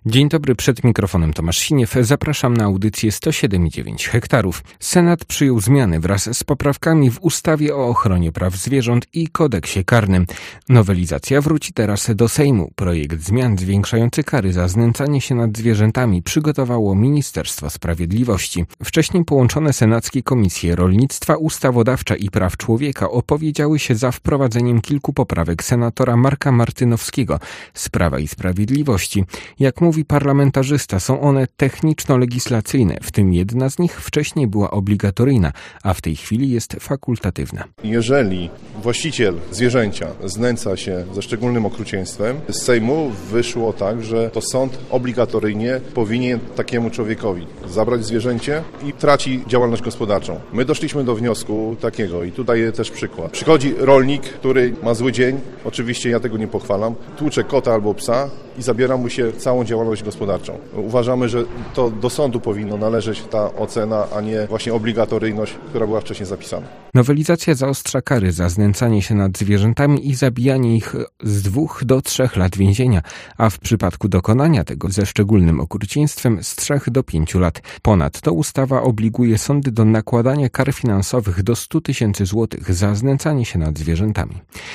Dzień dobry, przed mikrofonem Tomasz Siniew. Zapraszam na audycję 107,9 hektarów. Senat przyjął zmiany wraz z poprawkami w ustawie o ochronie praw zwierząt i kodeksie karnym. Nowelizacja wróci teraz do Sejmu. Projekt zmian zwiększający kary za znęcanie się nad zwierzętami przygotowało Ministerstwo Sprawiedliwości. Wcześniej połączone senackie komisje rolnictwa, ustawodawcza i praw człowieka opowiedziały się za wprowadzeniem kilku poprawek senatora Marka Martynowskiego z Prawa i Sprawiedliwości. Jak mówi parlamentarzysta, są one techniczno-legislacyjne, w tym jedna z nich wcześniej była obligatoryjna, a w tej chwili jest fakultatywna. Jeżeli właściciel zwierzęcia znęca się ze szczególnym okrucieństwem, z Sejmu wyszło tak, że to sąd obligatoryjnie powinien takiemu człowiekowi zabrać zwierzęcie i traci działalność gospodarczą. My doszliśmy do wniosku takiego i tutaj też przykład. Przychodzi rolnik, który ma zły dzień, oczywiście ja tego nie pochwalam, tłucze kota albo psa i zabiera mu się całą działalność gospodarczą. Uważamy, że to do sądu powinno należeć ta ocena, a nie właśnie obligatoryjność, która była wcześniej zapisana. Nowelizacja zaostrza kary za znęcanie się nad zwierzętami i zabijanie ich z 2 do 3 lat więzienia, a w przypadku dokonania tego ze szczególnym okrucieństwem z 3 do 5 lat. Ponadto ustawa obliguje sądy do nakładania kar finansowych do 100 000 złotych za znęcanie się nad zwierzętami.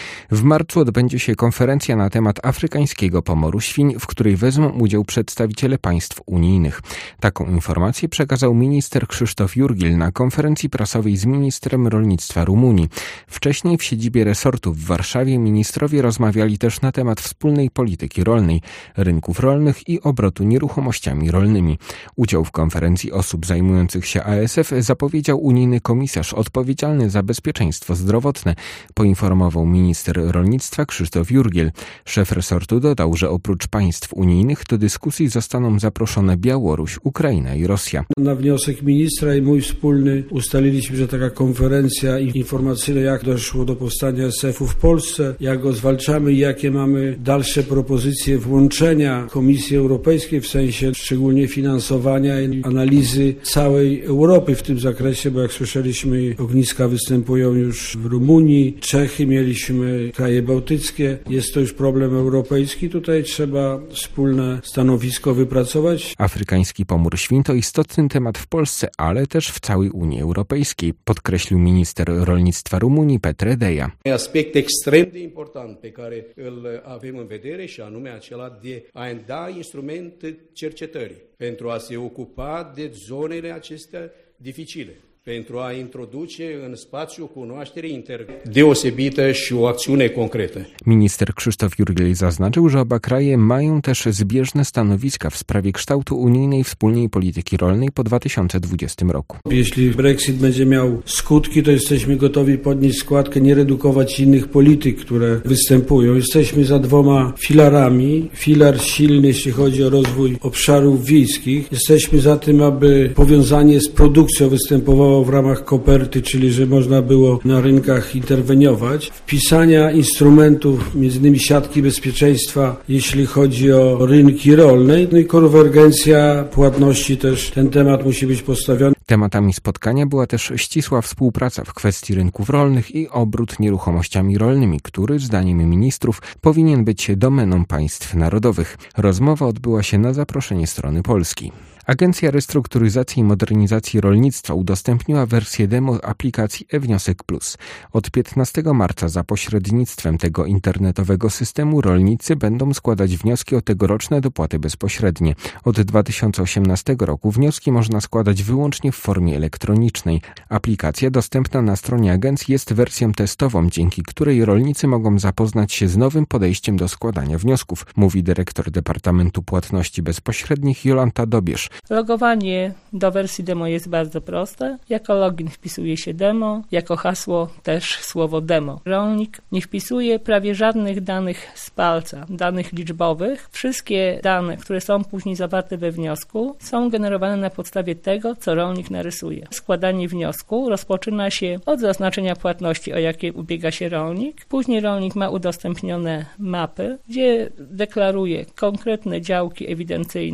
W marcu odbędzie się konferencja na temat afrykańskiego pomoru świń, w której wezmą udział przedstawiciele państw unijnych. Taką informację przekazał minister Krzysztof Jurgiel na konferencji prasowej z ministrem rolnictwa Rumunii. Wcześniej w siedzibie resortu w Warszawie ministrowie rozmawiali też na temat wspólnej polityki rolnej, rynków rolnych i obrotu nieruchomościami rolnymi. Udział w konferencji osób zajmujących się ASF zapowiedział unijny komisarz odpowiedzialny za bezpieczeństwo zdrowotne, poinformował minister rolnictwa Krzysztof Jurgiel. Szef resortu dodał, że oprócz państw unijnych do dyskusji zostaną zaproszone Białoruś, Ukraina i Rosja. Na wniosek ministra i mój wspólny ustaliliśmy, że taka konferencja informacyjna, jak doszło do powstania ASF-u w Polsce, jak go zwalczamy i jakie mamy dalsze propozycje włączenia Komisji Europejskiej w sensie szczególnie finansowania i analizy całej Europy w tym zakresie, bo jak słyszeliśmy, ogniska występują już w Rumunii, Czechy, mieliśmy kraje bałtyckie, jest to już problem europejski, tutaj trzeba wspólne stanowisko wypracować. Afrykański pomór świń to istotny temat w Polsce, ale też w całej Unii Europejskiej, podkreślił minister rolnictwa Rumunii Petre Deja. Aspect extrem de important pe care îl avem în vedere și anume acela de a da instrument cercetării pentru a se ocupa de zonele acestea dificile. Pentru a introduce în spațiu cunoaștere deosebită și o acțiune concretă. Minister Krzysztof Jurgiel zaznaczył, że oba kraje mają też zbieżne stanowiska w sprawie kształtu unijnej wspólnej polityki rolnej po 2020 roku. Jeśli Brexit będzie miał skutki, to jesteśmy gotowi podnieść składkę, nie redukować innych polityk, które występują. Jesteśmy za 2 filarami. Filar silny, jeśli chodzi o rozwój obszarów wiejskich. Jesteśmy za tym, aby powiązanie z produkcją występowało w ramach koperty, czyli że można było na rynkach interweniować. Wpisania instrumentów, między innymi siatki bezpieczeństwa, jeśli chodzi o rynki rolne. No i konwergencja płatności też, ten temat musi być postawiony. Tematami spotkania była też ścisła współpraca w kwestii rynków rolnych i obrót nieruchomościami rolnymi, który zdaniem ministrów powinien być domeną państw narodowych. Rozmowa odbyła się na zaproszenie strony polskiej. Agencja Restrukturyzacji i Modernizacji Rolnictwa udostępniła wersję demo aplikacji e-Wniosek Plus. Od 15 marca za pośrednictwem tego internetowego systemu rolnicy będą składać wnioski o tegoroczne dopłaty bezpośrednie. Od 2018 roku wnioski można składać wyłącznie w formie elektronicznej. Aplikacja dostępna na stronie agencji jest wersją testową, dzięki której rolnicy mogą zapoznać się z nowym podejściem do składania wniosków, mówi dyrektor Departamentu Płatności Bezpośrednich Jolanta Dobierz. Logowanie do wersji demo jest bardzo proste. Jako login wpisuje się demo, jako hasło też słowo demo. Rolnik nie wpisuje prawie żadnych danych z palca, danych liczbowych. Wszystkie dane, które są później zawarte we wniosku, są generowane na podstawie tego, co rolnik narysuje. Składanie wniosku rozpoczyna się od zaznaczenia płatności, o jakie ubiega się rolnik. Później rolnik ma udostępnione mapy, gdzie deklaruje konkretne działki ewidencyjne.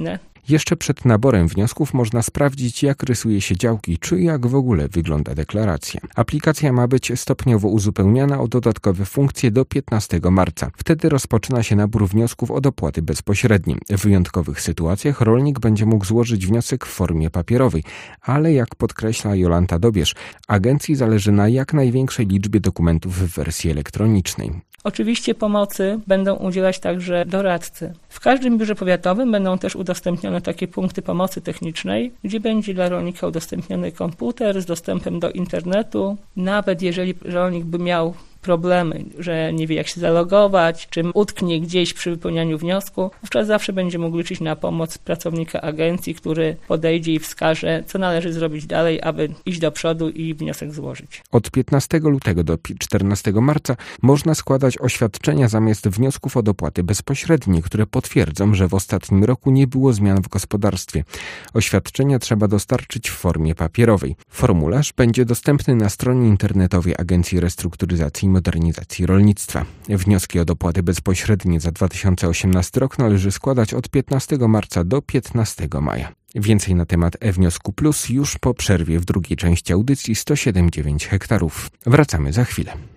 Jeszcze przed naborem wniosków można sprawdzić, jak rysuje się działki, czy jak w ogóle wygląda deklaracja. Aplikacja ma być stopniowo uzupełniana o dodatkowe funkcje do 15 marca. Wtedy rozpoczyna się nabór wniosków o dopłaty bezpośrednie. W wyjątkowych sytuacjach rolnik będzie mógł złożyć wniosek w formie papierowej, ale jak podkreśla Jolanta Dobierz, agencji zależy na jak największej liczbie dokumentów w wersji elektronicznej. Oczywiście pomocy będą udzielać także doradcy. W każdym biurze powiatowym będą też udostępnione takie punkty pomocy technicznej, gdzie będzie dla rolnika udostępniony komputer z dostępem do internetu. Nawet jeżeli rolnik by miał problemy, że nie wie jak się zalogować, czy utknie gdzieś przy wypełnianiu wniosku, wówczas zawsze będzie mógł liczyć na pomoc pracownika agencji, który podejdzie i wskaże, co należy zrobić dalej, aby iść do przodu i wniosek złożyć. Od 15 lutego do 14 marca można składać oświadczenia zamiast wniosków o dopłaty bezpośrednie, które potwierdzą, że w ostatnim roku nie było zmian w gospodarstwie. Oświadczenia trzeba dostarczyć w formie papierowej. Formularz będzie dostępny na stronie internetowej Agencji Restrukturyzacji i Modernizacji Rolnictwa. Wnioski o dopłaty bezpośrednie za 2018 rok należy składać od 15 marca do 15 maja. Więcej na temat e-Wniosku Plus już po przerwie w drugiej części audycji 107,9 hektarów. Wracamy za chwilę.